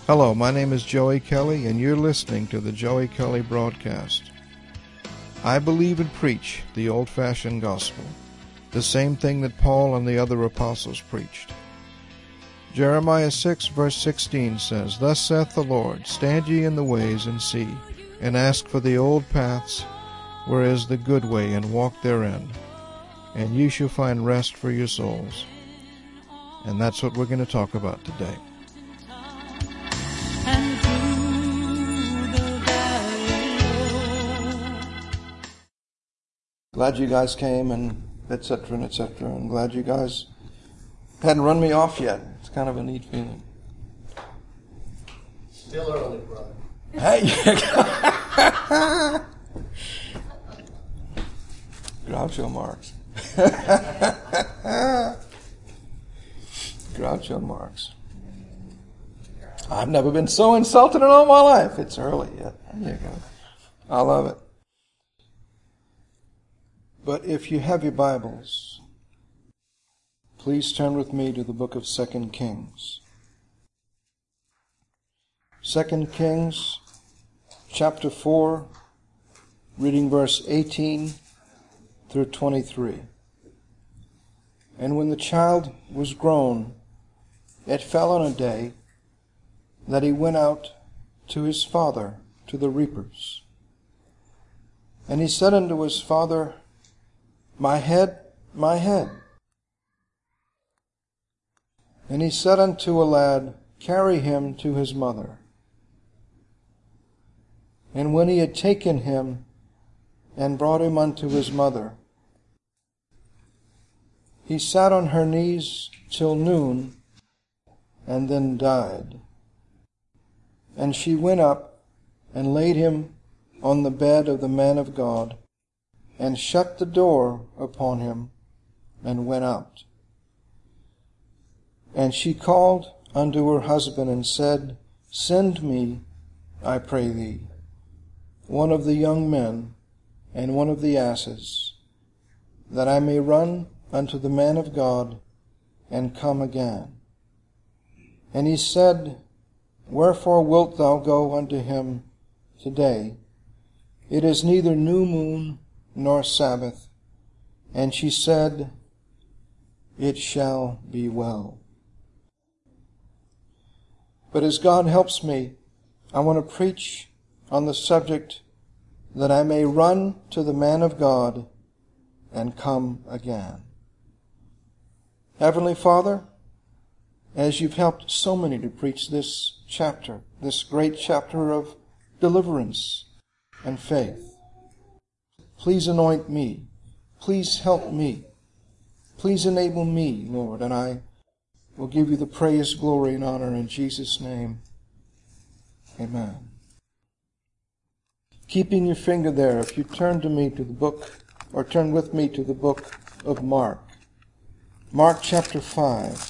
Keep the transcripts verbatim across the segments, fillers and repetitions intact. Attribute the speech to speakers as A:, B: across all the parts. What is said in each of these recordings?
A: Hello, my name is Joey Kelly, and you're listening to the Joey Kelly Broadcast. I believe and preach the old-fashioned gospel, the same thing that Paul and the other apostles preached. Jeremiah six, verse sixteen says, Thus saith the Lord, Stand ye in the ways, and see, and ask for the old paths, where is the good way, and walk therein, and ye shall find rest for your souls. And that's what we're going to talk about today. Glad you guys came, and et cetera, and et cetera. And glad you guys hadn't run me off yet. It's kind of a neat feeling.
B: Still early, brother.
A: Hey! Groucho Marx. Groucho Marx. I've never been so insulted in all my life. It's early yet. There you go. I love it. But if you have your Bibles, please turn with me to the book of Second Kings. Second Kings, chapter four, reading verse eighteen through twenty-three. And when the child was grown, it fell on a day that he went out to his father to the reapers. And he said unto his father, My head, my head. And he said unto a lad, Carry him to his mother. And when he had taken him and brought him unto his mother, he sat on her knees till noon, and then died. And she went up and laid him on the bed of the man of God, and shut the door upon him, and went out. And she called unto her husband, and said, Send me, I pray thee, one of the young men, and one of the asses, that I may run unto the man of God, and come again. And he said, Wherefore wilt thou go unto him today? It is neither new moon, nor Sabbath. And she said, It shall be well. But as God helps me, I want to preach on the subject that I may run to the man of God and come again. Heavenly Father, as you've helped so many to preach this chapter, this great chapter of deliverance and faith, please anoint me. Please help me. Please enable me, Lord, and I will give you the praise, glory, and honor in Jesus' name. Amen. Keeping your finger there, if you turn to me to the book, or turn with me to the book of Mark. Mark chapter five.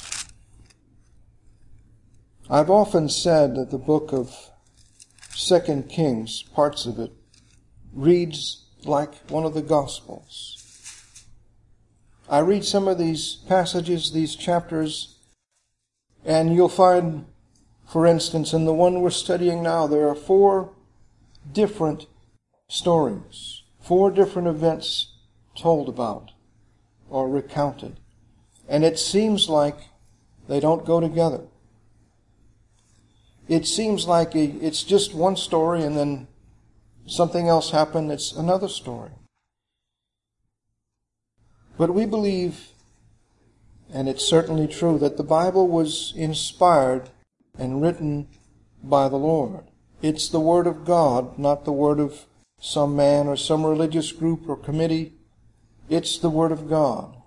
A: I've often said that the book of Second Kings, parts of it, reads like one of the Gospels. I read some of these passages, these chapters, and you'll find, for instance, in the one we're studying now, there are four different stories, four different events told about or recounted. And it seems like they don't go together. It seems like it's just one story and then something else happened, it's another story. But we believe, and it's certainly true, that the Bible was inspired and written by the Lord. It's the Word of God, not the word of some man or some religious group or committee. It's the Word of God.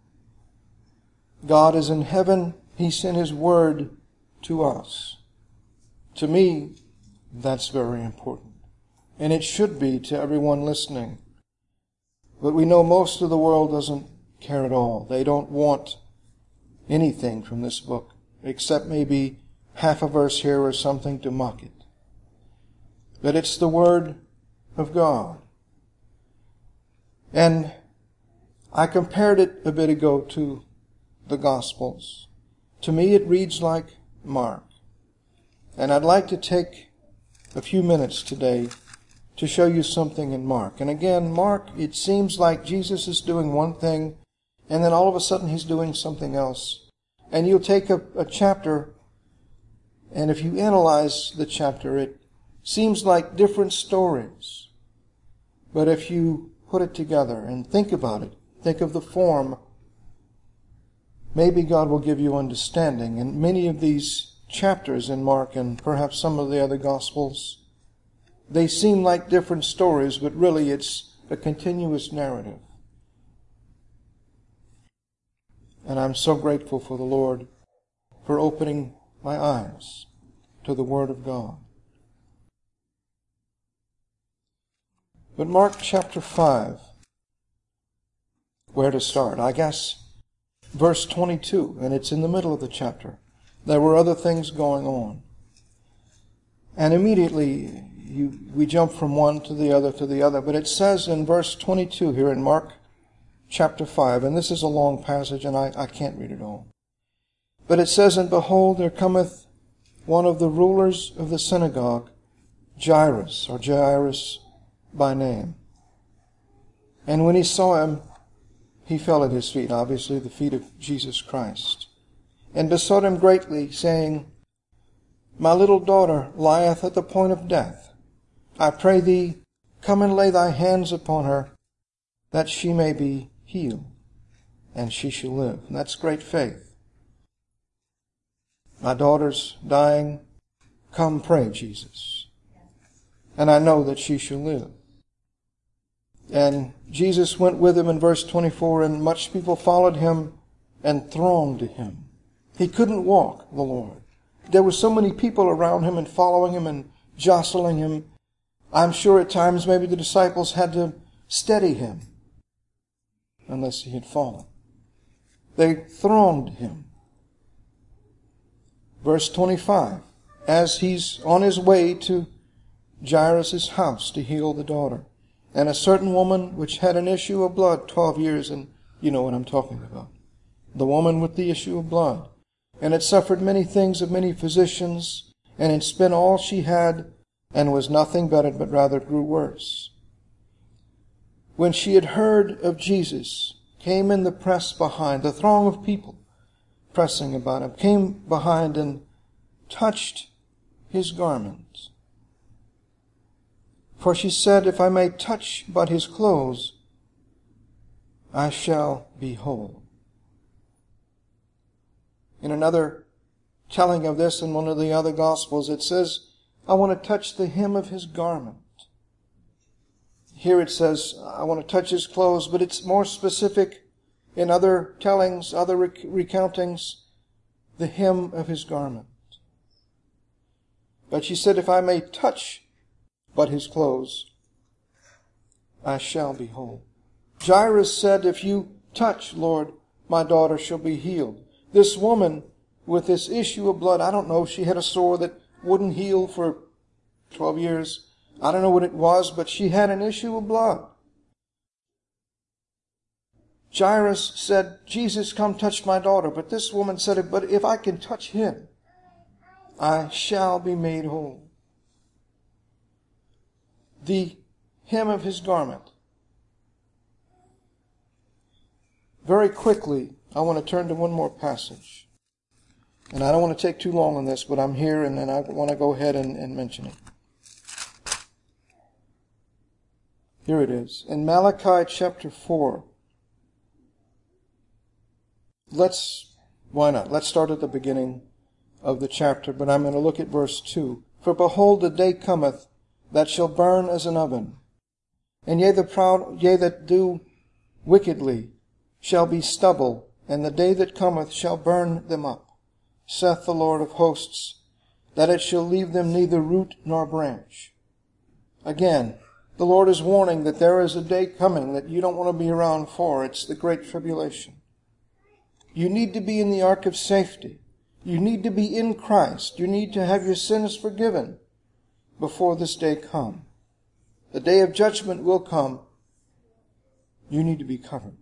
A: God is in heaven. He sent His Word to us. To me, that's very important. And it should be to everyone listening. But we know most of the world doesn't care at all. They don't want anything from this book, except maybe half a verse here or something to mock it. But it's the Word of God. And I compared it a bit ago to the Gospels. To me, it reads like Mark. And I'd like to take a few minutes today to show you something in Mark. And again, Mark, it seems like Jesus is doing one thing, and then all of a sudden he's doing something else. And you'll take a, a chapter, and if you analyze the chapter, it seems like different stories. But if you put it together and think about it, think of the form, maybe God will give you understanding. And many of these chapters in Mark, and perhaps some of the other Gospels, they seem like different stories, but really it's a continuous narrative. And I'm so grateful for the Lord for opening my eyes to the Word of God. But Mark chapter five, where to start? I guess verse twenty-two, and it's in the middle of the chapter. There were other things going on. And immediately you, we jump from one to the other to the other. But it says in verse twenty-two here in Mark chapter five, and this is a long passage and I, I can't read it all. But it says, "And behold, there cometh one of the rulers of the synagogue, Jairus, or Jairus by name. And when he saw him, he fell at his feet," obviously the feet of Jesus Christ, "and besought him greatly, saying, My little daughter lieth at the point of death. I pray thee, come and lay thy hands upon her, that she may be healed, and she shall live." And that's great faith. My daughter's dying. Come pray, Jesus. And I know that she shall live. And Jesus went with him in verse twenty-four, and much people followed him and thronged to him. He couldn't walk, the Lord. There were so many people around him and following him and jostling him. I'm sure at times maybe the disciples had to steady him, unless he had fallen. They thronged him. Verse twenty-five, as he's on his way to Jairus' house to heal the daughter, and a certain woman which had an issue of blood twelve years, and you know what I'm talking about. The woman with the issue of blood, and had suffered many things of many physicians, and had spent all she had, and was nothing bettered, but rather grew worse. When she had heard of Jesus, came in the press behind, the throng of people pressing about him, came behind and touched his garment. For she said, If I may touch but his clothes, I shall be whole. In another telling of this in one of the other Gospels, it says, I want to touch the hem of his garment. Here it says, I want to touch his clothes, but it's more specific in other tellings, other rec- recountings, the hem of his garment. But she said, If I may touch but his clothes, I shall be whole. Jairus said, If you touch, Lord, my daughter shall be healed. This woman with this issue of blood, I don't know, she had a sore that wouldn't heal for twelve years. I don't know what it was, but she had an issue of blood. Jairus said, Jesus, come touch my daughter. But this woman said, But if I can touch him, I shall be made whole. The hem of his garment. Very quickly, I want to turn to one more passage. And I don't want to take too long on this, but I'm here and, and I want to go ahead and, and mention it. Here it is. In Malachi chapter four. Let's, why not? Let's start at the beginning of the chapter, but I'm going to look at verse two. For behold, the day cometh that shall burn as an oven, and ye the proud, yea that do wickedly, shall be stubble, and the day that cometh shall burn them up, saith the Lord of hosts, that it shall leave them neither root nor branch. Again, the Lord is warning that there is a day coming that you don't want to be around for. It's the Great Tribulation. You need to be in the ark of safety. You need to be in Christ. You need to have your sins forgiven before this day come. The day of judgment will come. You need to be covered.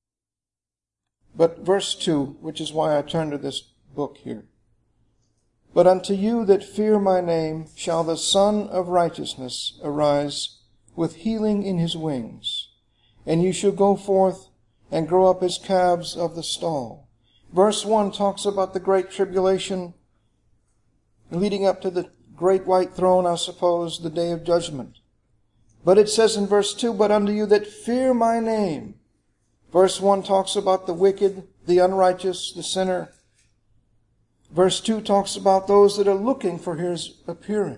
A: But verse two, which is why I turned to this book here. But unto you that fear my name shall the Son of Righteousness arise with healing in his wings. And you shall go forth and grow up as calves of the stall. Verse one talks about the great tribulation leading up to the great white throne, I suppose, the day of judgment. But it says in verse two, but unto you that fear my name. Verse one talks about the wicked, the unrighteous, the sinner. Verse two talks about those that are looking for his appearing.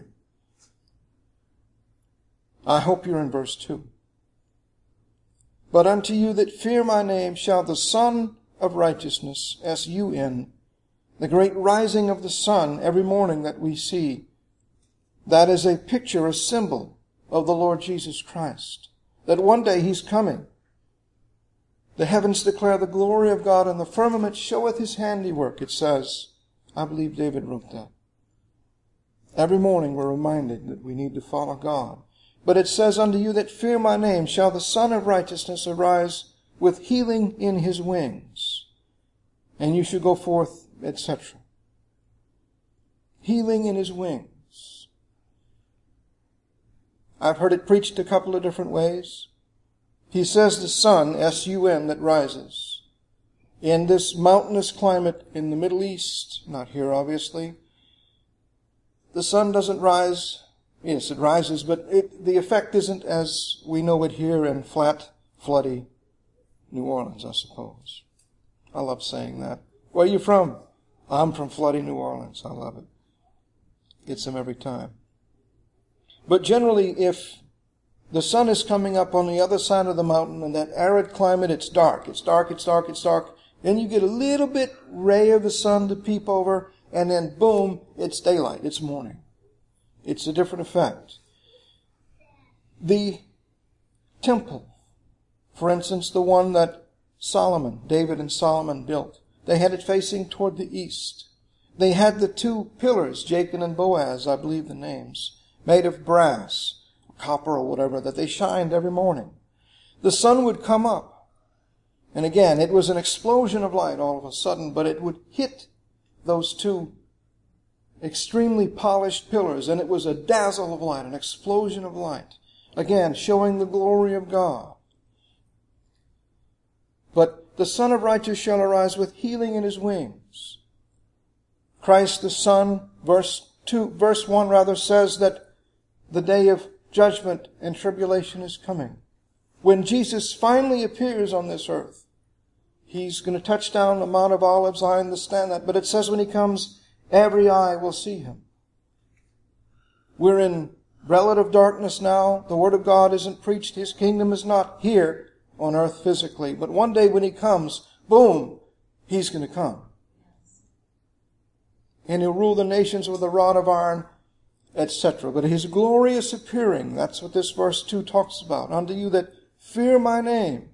A: I hope you're in verse two. But unto you that fear my name shall the Son of Righteousness, S U N, the great rising of the sun every morning that we see, that is a picture, a symbol of the Lord Jesus Christ. That one day he's coming. The heavens declare the glory of God, and the firmament showeth his handiwork, it says. I believe David wrote that. Every morning we're reminded that we need to follow God. But it says, unto you that fear my name shall the Son of Righteousness arise with healing in his wings. And you shall go forth, et cetera. Healing in his wings. I've heard it preached a couple of different ways. He says the sun, S U N, that rises. In this mountainous climate in the Middle East, not here obviously, the sun doesn't rise. Yes, it rises, but it, the effect isn't as we know it here in flat, floody New Orleans, I suppose. I love saying that. Where are you from? I'm from floody New Orleans. I love it. Gets them every time. But generally, if the sun is coming up on the other side of the mountain in that arid climate, it's dark. It's dark, it's dark, it's dark. Then you get a little bit ray of the sun to peep over, and then boom, it's daylight. It's morning. It's a different effect. The temple, for instance, the one that Solomon, David and Solomon built, they had it facing toward the east. They had the two pillars, Jachin and Boaz, I believe the names, made of brass, copper or whatever, that they shined every morning. The sun would come up. And again, it was an explosion of light all of a sudden, but it would hit those two extremely polished pillars, and it was a dazzle of light, an explosion of light. Again, showing the glory of God. But the Son of Righteousness shall arise with healing in his wings. Christ the Son, verse two, verse one rather, says that the day of judgment and tribulation is coming. When Jesus finally appears on this earth, he's going to touch down the Mount of Olives. I understand that. But it says when he comes, every eye will see him. We're in relative darkness now. The Word of God isn't preached. His kingdom is not here on earth physically. But one day when he comes, boom, he's going to come. And he'll rule the nations with a rod of iron, et cetera. But his glorious appearing, that's what this verse two talks about. Unto you that fear my name.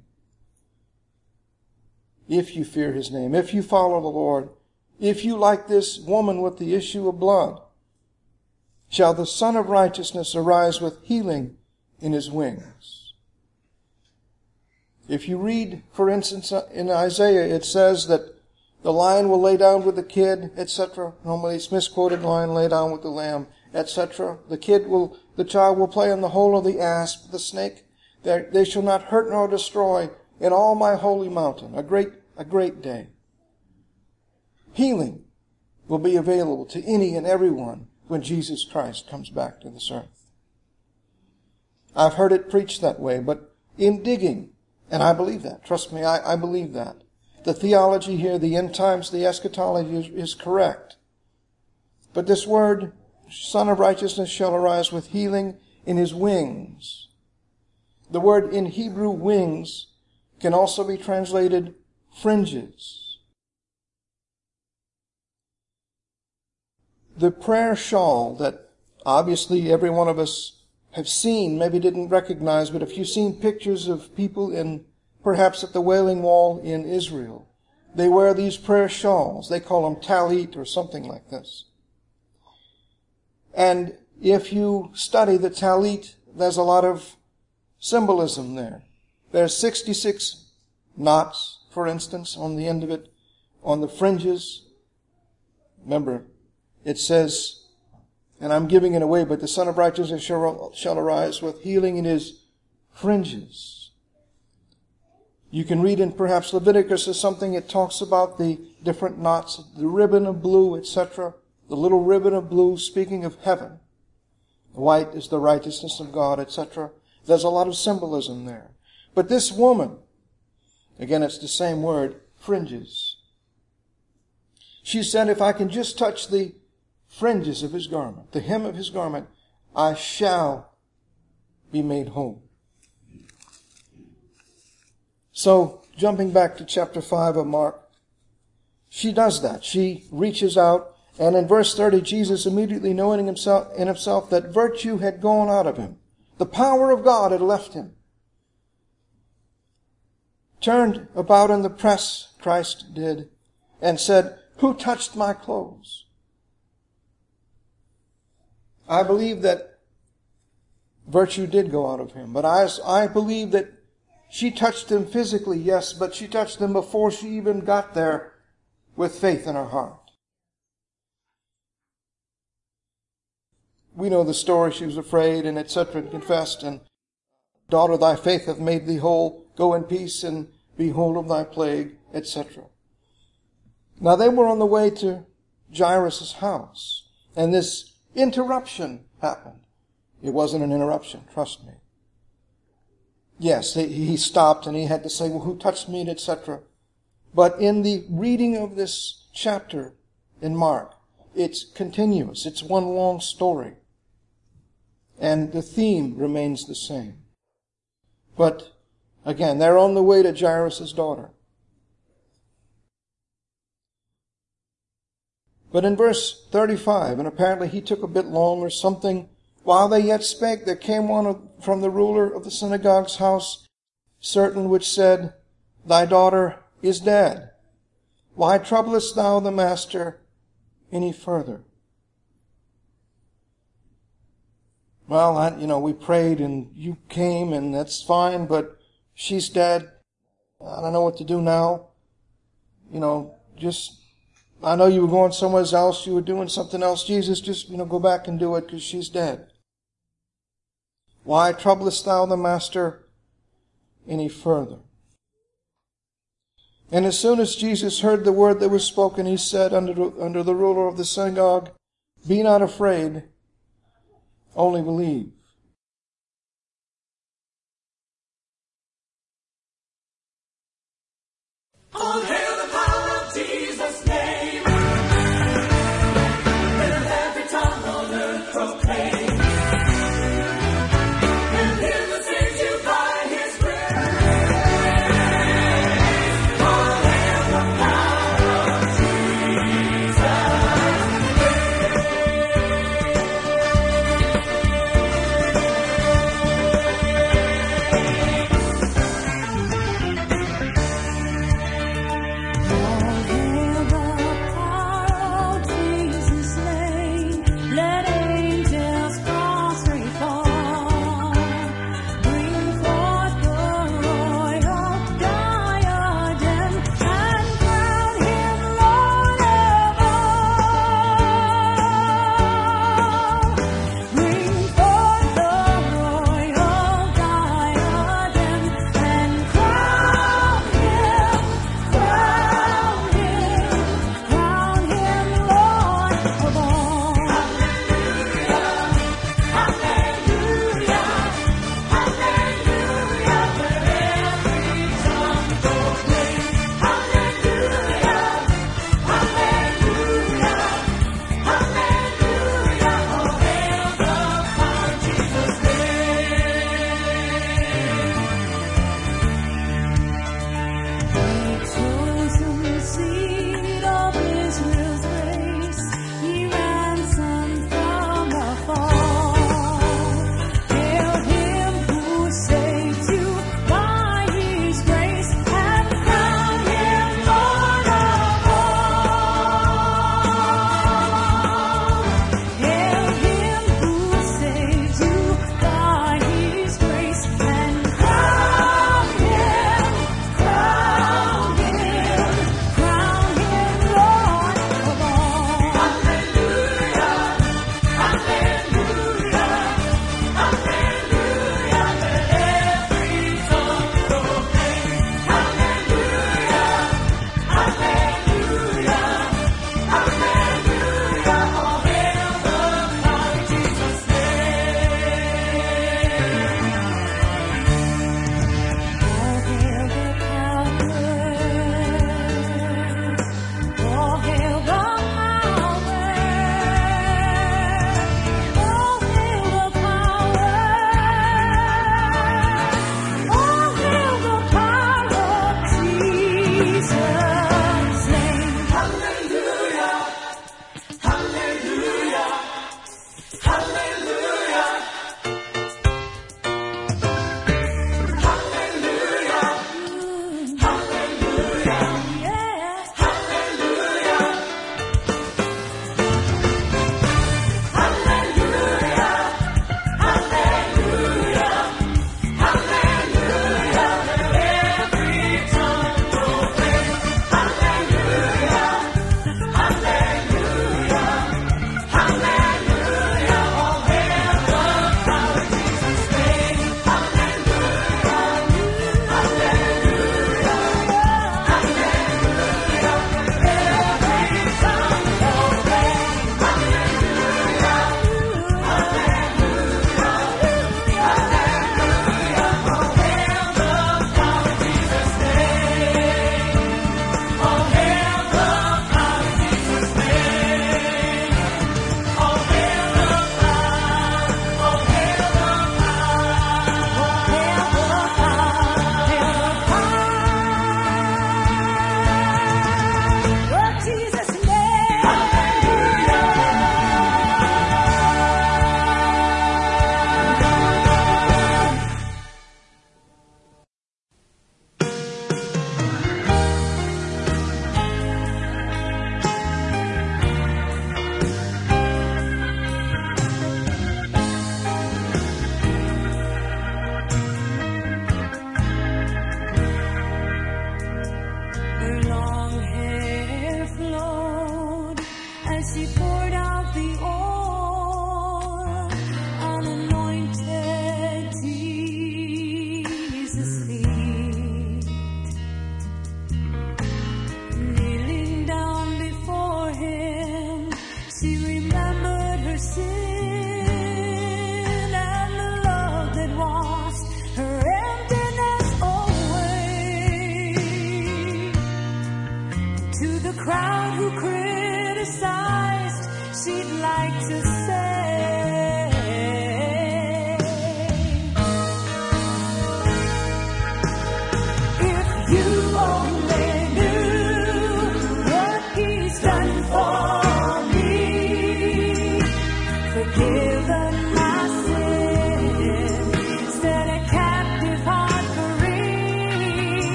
A: If you fear his name, if you follow the Lord, if you, like this woman with the issue of blood, shall the Son of Righteousness arise with healing in his wings. If you read, for instance, in Isaiah, it says that the lion will lay down with the kid, et cetera. Normally it's misquoted, lion lay down with the lamb, et cetera. The kid will, the child will play in the hole of the asp, the snake. They, they shall not hurt nor destroy in all my holy mountain. A great, a great day. Healing will be available to any and everyone when Jesus Christ comes back to this earth. I've heard it preached that way, but in digging, and I believe that, trust me, I, I believe that. The theology here, the end times, the eschatology is, is correct. But this word, Son of Righteousness shall arise with healing in his wings. The word in Hebrew, wings, can also be translated fringes. The prayer shawl that obviously every one of us have seen, maybe didn't recognize, but if you've seen pictures of people in, perhaps at the Wailing Wall in Israel, they wear these prayer shawls. They call them talit or something like this. And if you study the talit, there's a lot of symbolism there. There's sixty-six knots, for instance, on the end of it, on the fringes. Remember, it says, and I'm giving it away, but the Son of Righteousness shall, shall arise with healing in his fringes. You can read in perhaps Leviticus or something, it talks about the different knots, the ribbon of blue, et cetera. The little ribbon of blue speaking of heaven. White is the righteousness of God, et cetera. There's a lot of symbolism there. But this woman, again, it's the same word, fringes. She said, if I can just touch the fringes of his garment, the hem of his garment, I shall be made whole. So, jumping back to chapter five of Mark, she does that. She reaches out, and in verse thirty, Jesus, immediately knowing himself in himself that virtue had gone out of him, the power of God had left him, turned about in the press, Christ did, and said, who touched my clothes? I believe that virtue did go out of him, but I, I believe that she touched him physically, yes, but she touched him before she even got there with faith in her heart. We know the story. She was afraid and et cetera and confessed, and daughter, thy faith hath made thee whole. Go in peace and be whole of thy plague, et cetera. Now they were on the way to Jairus' house, and this interruption happened. It wasn't an interruption, trust me. Yes, he stopped and he had to say, well, who touched me, et cetera. But in the reading of this chapter in Mark, it's continuous. It's one long story. And the theme remains the same. But again, they're on the way to Jairus' daughter. But in verse thirty-five, and apparently he took a bit long or something, while they yet spake, there came one from the ruler of the synagogue's house, certain which said, thy daughter is dead. Why troublest thou the master any further? Well, I, you know, we prayed and you came and that's fine, but she's dead. I don't know what to do now. You know, just, I know you were going somewhere else, you were doing something else. Jesus, just, you know, go back and do it because she's dead. Why troublest thou the master any further? And as soon as Jesus heard the word that was spoken, he said unto, unto the ruler of the synagogue, be not afraid, only believe.
B: All hail the power of Jesus' name. Let every tongue on earth proclaim. And hear the saints you by his grace. All hail the power of Jesus' name.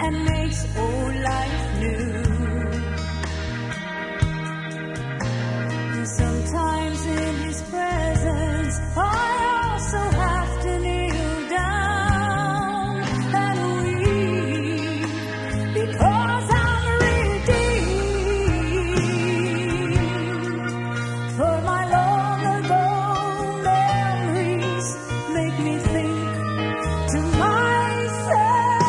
C: and makes old life new. And sometimes in His presence I also have to kneel down and weep, because I'm redeemed. For my long ago memories make me think to myself,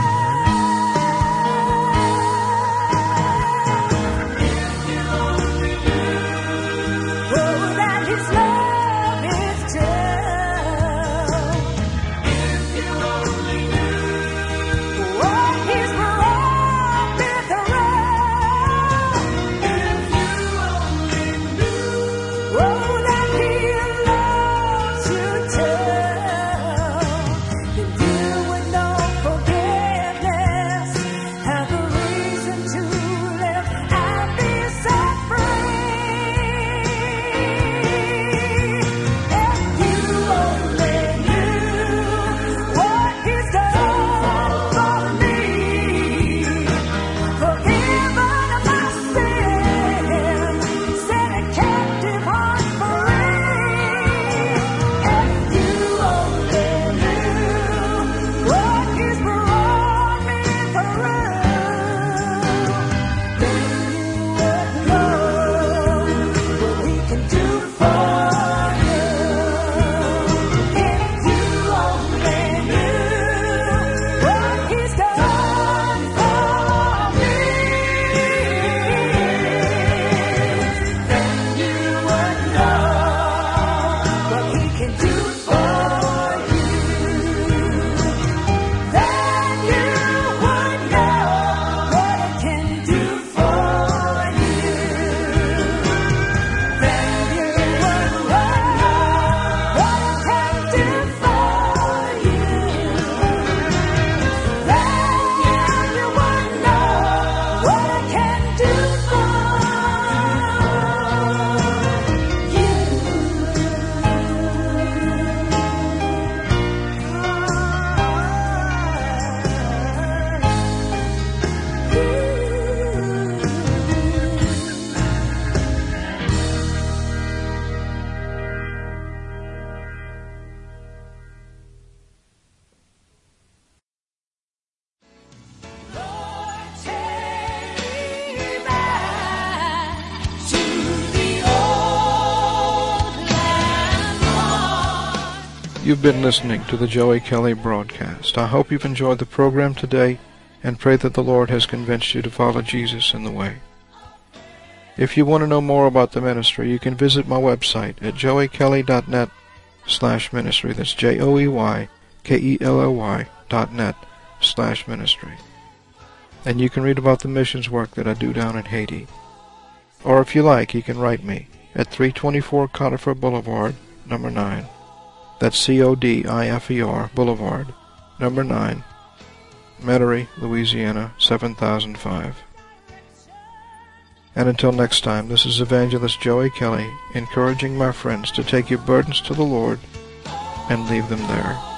C: if you only knew, oh, that His love is true. If you only knew what He's brought me through. If you only knew, oh, that He loves you too. Then you would know forgiveness, have a reason to live and be set free. If you only knew what He's done for me, forgiven of my sin, set a captive heart free. If you only knew what He's brought me through, then you would know what He can do for you. If you only knew what He's done for me, then you would know what He can do for you. Then you would know what He can do for you. Then you would know what He can do for you. Then you would know what He can do Lord, take me back to the old landmark.
A: You've been listening to the Joey Kelly broadcast. I hope you've enjoyed the program today and pray that the Lord has convinced you to follow Jesus in the way. If you want to know more about the ministry, you can visit my website at joey kelly dot net slash ministry. That's J O E Y K E L L Y dot net slash ministry. And you can read about the missions work that I do down in Haiti. Or if you like, you can write me at three twenty-four Codifer Boulevard, number nine. That's C O D I F E R Boulevard, number nine, Metairie, Louisiana, seven thousand five. And until next time, this is Evangelist Joey Kelly, encouraging my friends to take your burdens to the Lord and leave them there.